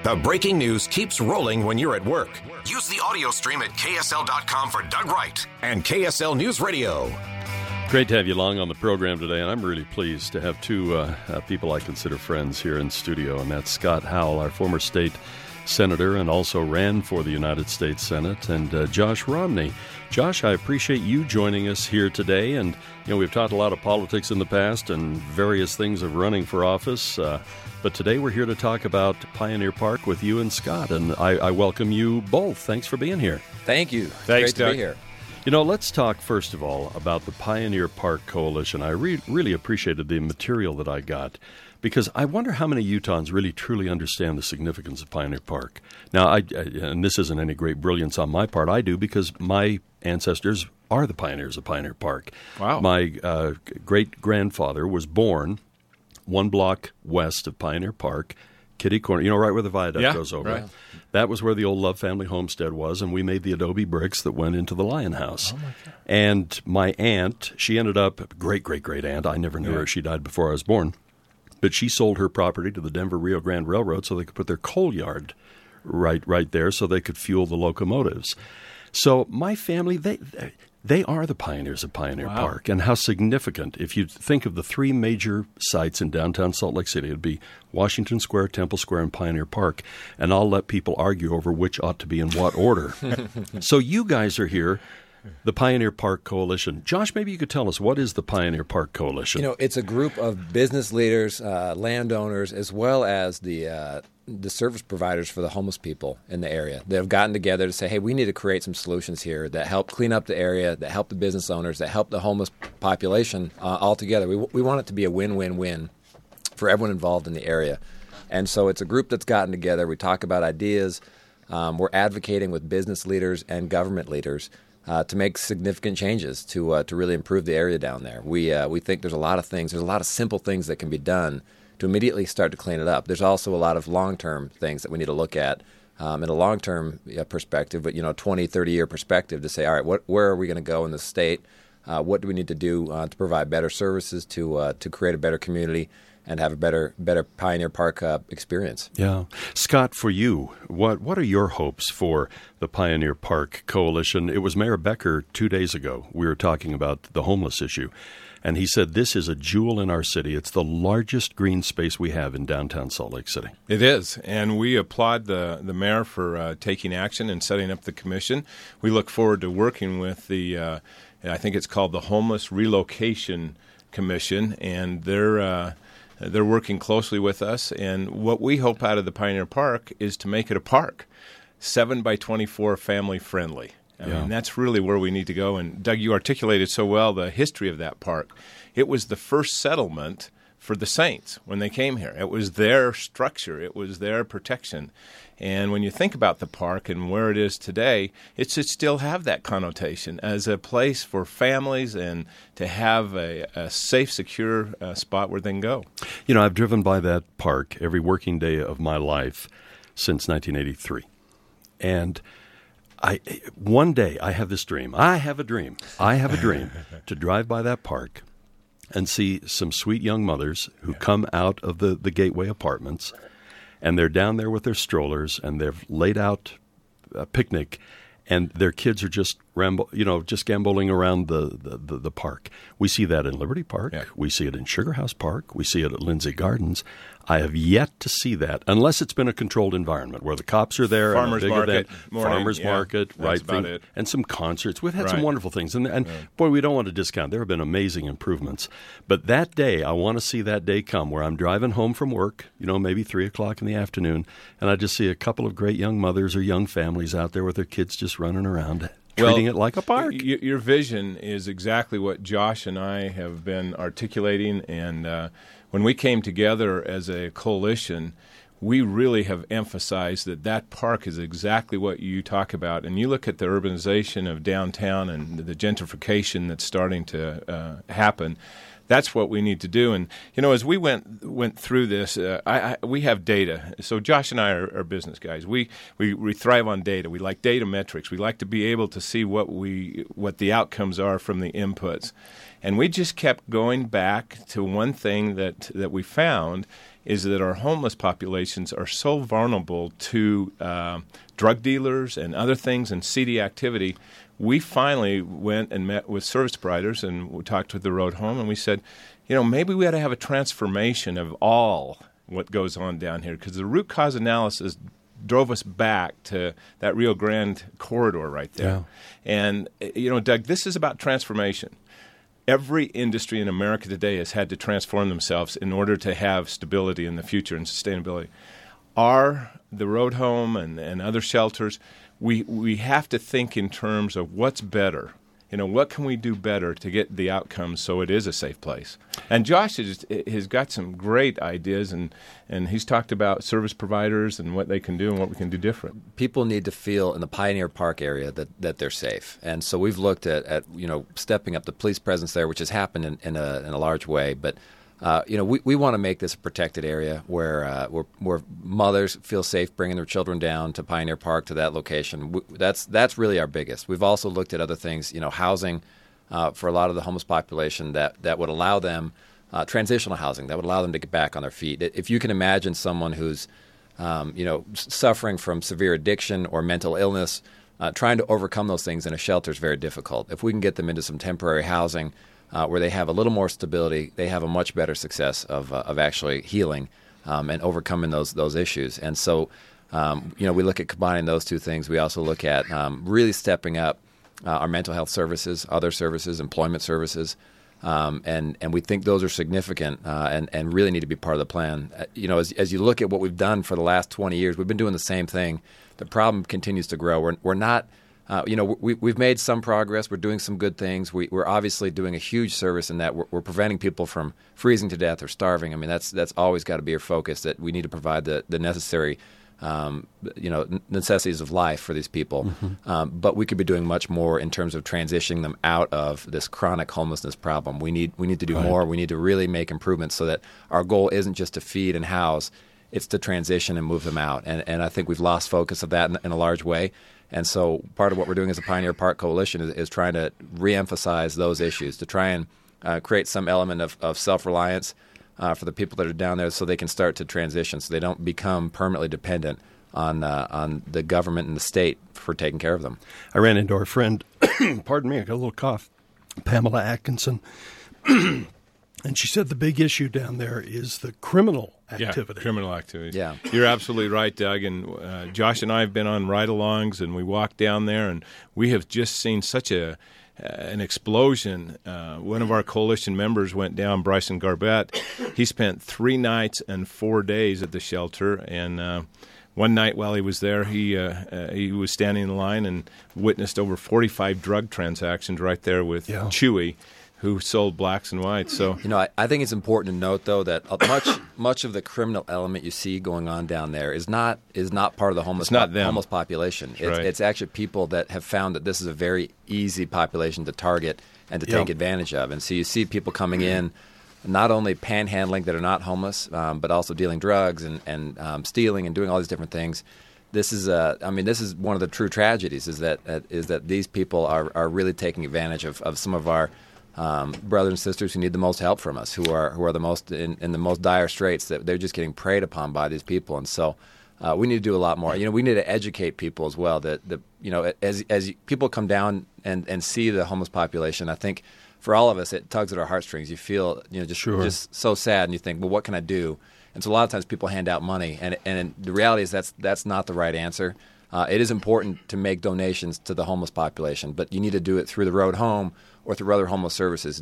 The breaking news keeps rolling when you're at work. Use the audio stream at KSL.com for Doug Wright and KSL News Radio. Great to have you along on the program today, and I'm really pleased to have two people I consider friends here in studio, and that's Scott Howell, our former state senator and also ran for the United States Senate, and Josh Romney. Josh, I appreciate you joining us here today, and we've talked a lot of politics in the past and various things of running for office, but today we're here to talk about Pioneer Park with you and Scott, and I welcome you both. Thanks for being here. Thank you. Thanks, Great Doug. to be here. Let's talk first of all about the Pioneer Park Coalition. I really appreciated the material that I got, because I wonder how many Utahns really truly understand the significance of Pioneer Park. Now, and this isn't any great brilliance on my part. I do, because my ancestors are the pioneers of Pioneer Park. Wow. My great-grandfather was born 1 block west of Pioneer Park, Kitty Corner, right where the viaduct goes over. Right. That was where the old Love Family Homestead was, and we made the adobe bricks that went into the Lion House. Oh, my God. And my aunt, she ended up, great-great-great-aunt, I never knew her, she died before I was born, but she sold her property to the Denver Rio Grande Railroad so they could put their coal yard right there so they could fuel the locomotives. So my family, they are the pioneers of Pioneer Park, and how significant. If you think of the three major sites in downtown Salt Lake City, it would be Washington Square, Temple Square, and Pioneer Park, and I'll let people argue over which ought to be in what order. So you guys are here, the Pioneer Park Coalition. Josh, maybe you could tell us, what is the Pioneer Park Coalition? It's a group of business leaders, landowners, as well as the service providers for the homeless people in the area. They have gotten together to say, hey, we need to create some solutions here that help clean up the area, that help the business owners, that help the homeless population all together. We want it to be a win-win-win for everyone involved in the area. And so it's a group that's gotten together. We talk about ideas. We're advocating with business leaders and government leaders to make significant changes to really improve the area down there. We think there's a lot of things, there's a lot of simple things that can be done to immediately start to clean it up. There's also a lot of long-term things that we need to look at in a long-term perspective, but 20, 30-year perspective to say, all right, where are we going to go in the state? What do we need to do to provide better services, to create a better community, and have a better Pioneer Park experience? Yeah. Scott, for you, what are your hopes for the Pioneer Park Coalition? It was Mayor Becker 2 days ago. We were talking about the homeless issue, and he said this is a jewel in our city. It's the largest green space we have in downtown Salt Lake City. It is, and we applaud the mayor for taking action and setting up the commission. We look forward to working with the, I think it's called the Homeless Relocation Commission, and they're working closely with us, and what we hope out of the Pioneer Park is to make it a park, 7 by 24 family friendly. I mean, that's really where we need to go. And Doug, you articulated so well the history of that park. It was the first settlement for the Saints when they came here. It was their structure. It was their protection. And when you think about the park and where it is today, it should still have that connotation as a place for families and to have a safe, secure spot where they can go. I've driven by that park every working day of my life since 1983. And one day I have this dream. I have a dream to drive by that park and see some sweet young mothers who come out of the Gateway Apartments, and they're down there with their strollers, and they've laid out a picnic, and their kids are just gamboling around the park. We see that in Liberty Park. Yeah. We see it in Sugar House Park. We see it at Lindsay Gardens. I have yet to see that, unless it's been a controlled environment where the cops are there. Farmers market. Farmers market, that's about it. And some concerts. We've had some wonderful things. And boy, we don't want to discount. There have been amazing improvements. But that day, I want to see that day come where I'm driving home from work, maybe 3 o'clock in the afternoon, and I just see a couple of great young mothers or young families out there with their kids just running around, treating it like a park. Your vision is exactly what Josh and I have been articulating, and when we came together as a coalition, we really have emphasized that park is exactly what you talk about. And you look at the urbanization of downtown and the gentrification that's starting to happen. That's what we need to do. And, as we went through this, we have data. So Josh and I are business guys. We thrive on data. We like data metrics. We like to be able to see what the outcomes are from the inputs. And we just kept going back to one thing that we found is that our homeless populations are so vulnerable to drug dealers and other things and seedy activity. We finally went and met with service providers and we talked with the Road Home, and we said, maybe we ought to have a transformation of all what goes on down here, because the root cause analysis drove us back to that Rio Grande corridor right there. Yeah. And, Doug, this is about transformation. Every industry in America today has had to transform themselves in order to have stability in the future and sustainability. The Road Home and other shelters, we have to think in terms of what's better. What can we do better to get the outcomes so it is a safe place? And Josh has got some great ideas, and he's talked about service providers and what they can do and what we can do different. People need to feel in the Pioneer Park area that they're safe. And so we've looked at stepping up the police presence there, which has happened in a large way. But we want to make this a protected area where mothers feel safe bringing their children down to Pioneer Park, to that location. That's really our biggest. We've also looked at other things, housing for a lot of the homeless population that would allow them transitional housing that would allow them to get back on their feet. If you can imagine someone who's suffering from severe addiction or mental illness, trying to overcome those things in a shelter is very difficult. If we can get them into some temporary housing where they have a little more stability, they have a much better success of actually healing and overcoming those issues. And so, we look at combining those two things. We also look at really stepping up our mental health services, other services, employment services, and we think those are significant and really need to be part of the plan. As you look at what we've done for the last 20 years, we've been doing the same thing. The problem continues to grow. We're not. We've made some progress. We're doing some good things. We're obviously doing a huge service in that we're preventing people from freezing to death or starving. I mean, that's always got to be our focus, that we need to provide the necessary necessities of life for these people. Mm-hmm. But we could be doing much more in terms of transitioning them out of this chronic homelessness problem. We need to do more. We need to really make improvements so that our goal isn't just to feed and house, it's to transition and move them out. And I think we've lost focus of that in a large way. And so part of what we're doing as a Pioneer Park Coalition is trying to reemphasize those issues, to try and create some element of self-reliance for the people that are down there so they can start to transition, so they don't become permanently dependent on the government and the state for taking care of them. I ran into our friend, pardon me, I got a little cough, Pamela Atkinson, and she said the big issue down there is the criminal activity. Yeah, criminal activity. Yeah. You're absolutely right, Doug. And Josh and I have been on ride-alongs, and we walked down there, and we have just seen such an explosion. One of our coalition members went down, Bryson Garbett. He spent 3 nights and 4 days at the shelter, and one night while he was there, he was standing in line and witnessed over 45 drug transactions right there with Chewy, who sold blacks and whites. So I think it's important to note, though, that much of the criminal element you see going on down there is not part of the homeless population. It's actually people that have found that this is a very easy population to target and to take advantage of. And so you see people coming in, not only panhandling that are not homeless, but also dealing drugs and stealing and doing all these different things. This is one of the true tragedies is that these people are really taking advantage of some of our brothers and sisters who need the most help from us, who are the most in the most dire straits, that they're just getting preyed upon by these people. And so we need to do a lot more. We need to educate people as well. As people come down and see the homeless population, I think for all of us it tugs at our heartstrings. You feel just so sad, and you think, well, what can I do? And so a lot of times people hand out money, and the reality is that's not the right answer. It is important to make donations to the homeless population, but you need to do it through the Road Home or through other homeless services.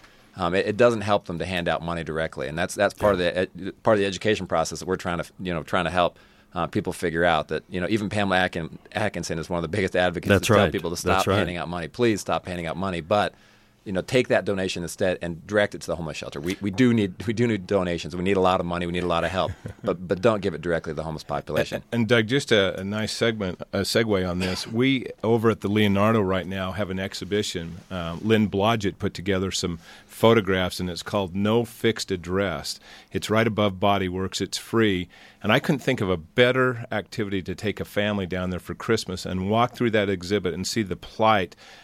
It doesn't help them to hand out money directly, and that's part of the education process that we're trying to help people figure out. That even Pamela Atkinson is one of the biggest advocates to tell people to stop handing out money. Please stop handing out money, but take that donation instead and direct it to the homeless shelter. We do need donations. We need a lot of money. We need a lot of help, but don't give it directly to the homeless population. And Doug, just a nice segue on this. We over at the Leonardo right now have an exhibition. Lynn Blodgett put together some photographs, and it's called No Fixed Address. It's right above Bodyworks. It's free. And I couldn't think of a better activity to take a family down there for Christmas and walk through that exhibit and see the plight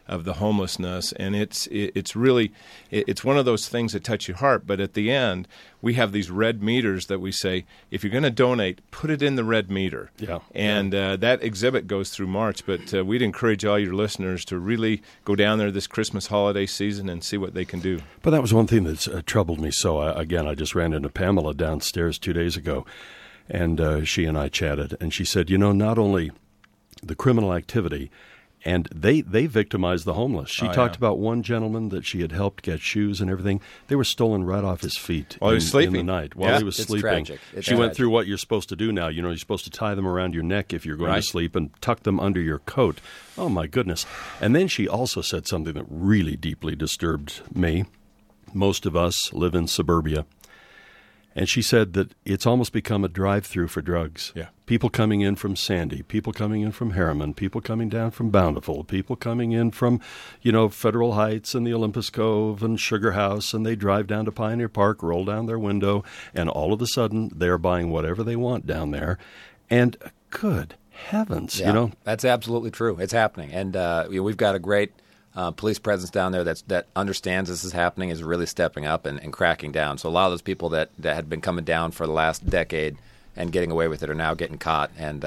of the homelessness, and it's really one of those things that touch your heart. But at the end, we have these red meters that we say, if you're going to donate, put it in the red meter. Yeah. And that exhibit goes through March, but we'd encourage all your listeners to really go down there this Christmas holiday season and see what they can do. But that was one thing that's troubled me. So, again, I just ran into Pamela downstairs 2 days ago, and she and I chatted, and she said, not only the criminal activity, and they victimize the homeless. She talked about one gentleman that she had helped get shoes and everything. They were stolen right off his feet while he was sleeping. In the night. While he was it's sleeping. Tragic. She went through what you're supposed to do now. You're supposed to tie them around your neck if you're going to sleep and tuck them under your coat. Oh, my goodness. And then she also said something that really deeply disturbed me. Most of us live in suburbia. And she said that it's almost become a drive-through for drugs. Yeah. People coming in from Sandy, people coming in from Harriman, people coming down from Bountiful, people coming in from, Federal Heights and the Olympus Cove and Sugar House, and they drive down to Pioneer Park, roll down their window, and all of a sudden they're buying whatever they want down there. And good heavens, That's absolutely true. It's happening. And we've got a great police presence down there that understands this is happening, is really stepping up and cracking down. So a lot of those people that had been coming down for the last decade and getting away with it are now getting caught, and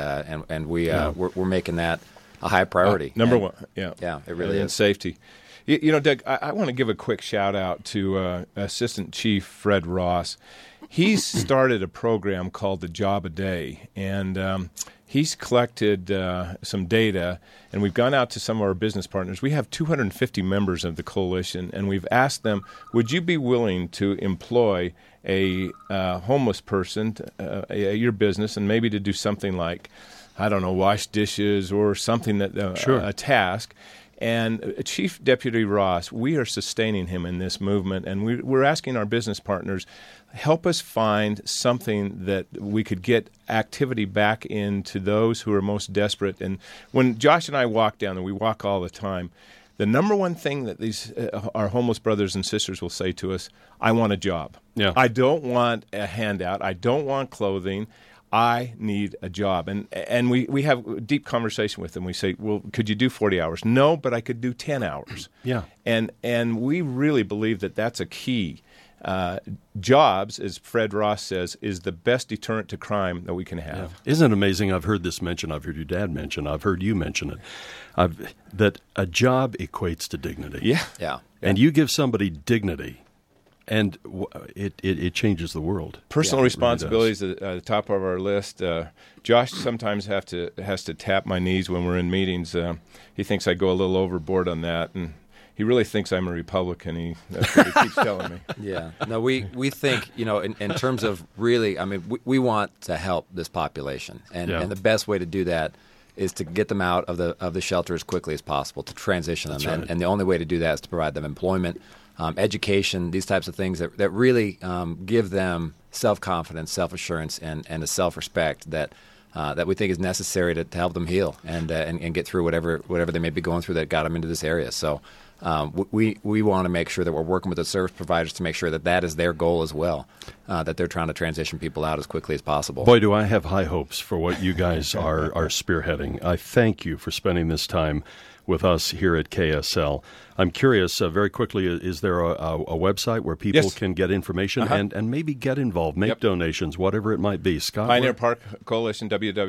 we're making that a high priority. Number one, yeah, it really is. And safety. Doug, I want to give a quick shout out to Assistant Chief Fred Ross. He's started a program called the Job a Day, and he's collected some data, and we've gone out to some of our business partners. We have 250 members of the coalition, and we've asked them, would you be willing to employ a homeless person at your business, and maybe to do something like, wash dishes or something a task. And Chief Deputy Ross, we are sustaining him in this movement, and we're asking our business partners, help us find something that we could get activity back into those who are most desperate. And when Josh and I walk down there, we walk all the time, the number one thing that these our homeless brothers and sisters will say to us, I want a job. Yeah. I don't want a handout. I don't want clothing. I need a job. And we have a deep conversation with them. We say, well, could you do 40 hours? No, but I could do 10 hours. Yeah. And we really believe that that's a key. Jobs, as Fred Ross says, is the best deterrent to crime that we can have. Yeah. Isn't it amazing? I've heard this mentioned. I've heard your dad mention. I've heard you mention it. That a job equates to dignity. Yeah. And you give somebody dignity, and it changes the world. Personal responsibility is really at the top of our list. Josh sometimes has to tap my knees when we're in meetings. He thinks I go a little overboard on that, and he really thinks I'm a Republican. That's what he keeps telling me. Yeah. No, we think, in terms of really, we want to help this population. And the best way to do that is to get them out of the shelter as quickly as possible, to transition them. That's right. And the only way to do that is to provide them employment, education, these types of things that really give them self-confidence, self-assurance, and a self-respect that we think is necessary to help them heal and get through whatever they may be going through that got them into this area. So we want to make sure that we're working with the service providers to make sure that is their goal as well, that they're trying to transition people out as quickly as possible. Boy, do I have high hopes for what you guys are spearheading. I thank you for spending this time with us here at KSL. I'm curious, very quickly, is there a website where people can get information and maybe get involved, make donations, whatever it might be? Scott? Pioneer Park Coalition,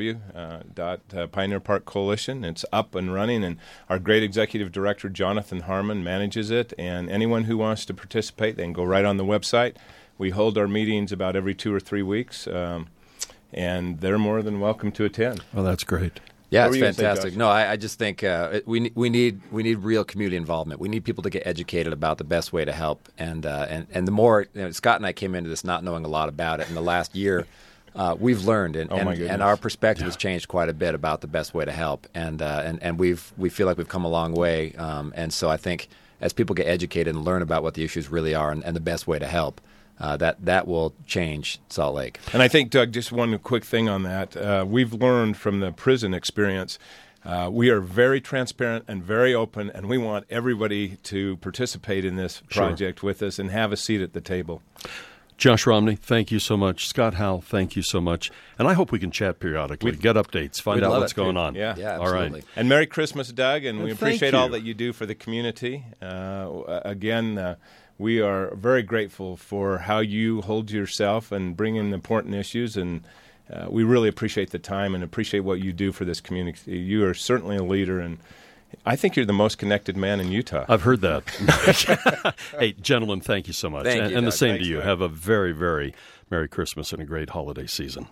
www.Pioneer Park Coalition. It's up and running, and our great executive director, Jonathan Harmon, manages it. And anyone who wants to participate, they can go right on the website. We hold our meetings about every 2 or 3 weeks, and they're more than welcome to attend. Well, that's great. Yeah, it's fantastic. No, I just think we need real community involvement. We need people to get educated about the best way to help, and the more Scott and I came into this not knowing a lot about it. In the last year, we've learned, and our perspective has changed quite a bit about the best way to help, and we feel like we've come a long way. And so I think as people get educated and learn about what the issues really are and the best way to help, that will change Salt Lake. And I think, Doug, just one quick thing on that. We've learned from the prison experience, we are very transparent and very open, and we want everybody to participate in this project with us and have a seat at the table. Josh Romney, thank you so much. Scott Howell, thank you so much. And I hope we can chat periodically, get updates, find we'd out love what's it. going on. Yeah. Yeah, All absolutely. right. And Merry Christmas, Doug, and we Thank appreciate all you. that you do for the community. Again, we are very grateful for how you hold yourself and bring in important issues, and we really appreciate the time and appreciate what you do for this community. You are certainly a leader, and I think you're the most connected man in Utah. I've heard that. Hey, gentlemen, thank you so much. Thank you, and the Doug. same Thanks, to you. Doug. Have a very, very Merry Christmas and a great holiday season.